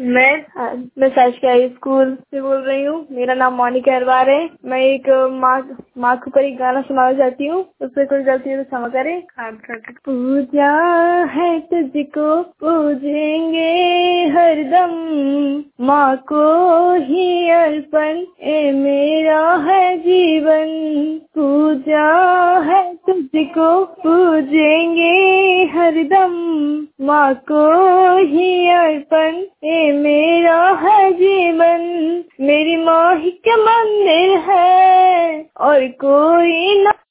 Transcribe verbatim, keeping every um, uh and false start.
मैं मैं शासकीय हाई स्कूल से बोल रही हूँ। मेरा नाम मोनिका अरवार है। मैं एक माँ माँ के ऊपर एक गाना सुनाना चाहती हूँ। उससे कोई गलती है तो क्षमा करें। पूजा है तुझको पूजेंगे हरदम, माँ को ही अर्पण ए मेरा है जीवन। पूजा है तुझको पूजेंगे हरदम, माँ को ही अर्पण ए मेरा है जीवन। मेरी माँ ही क्या मंदिर है और कोई ना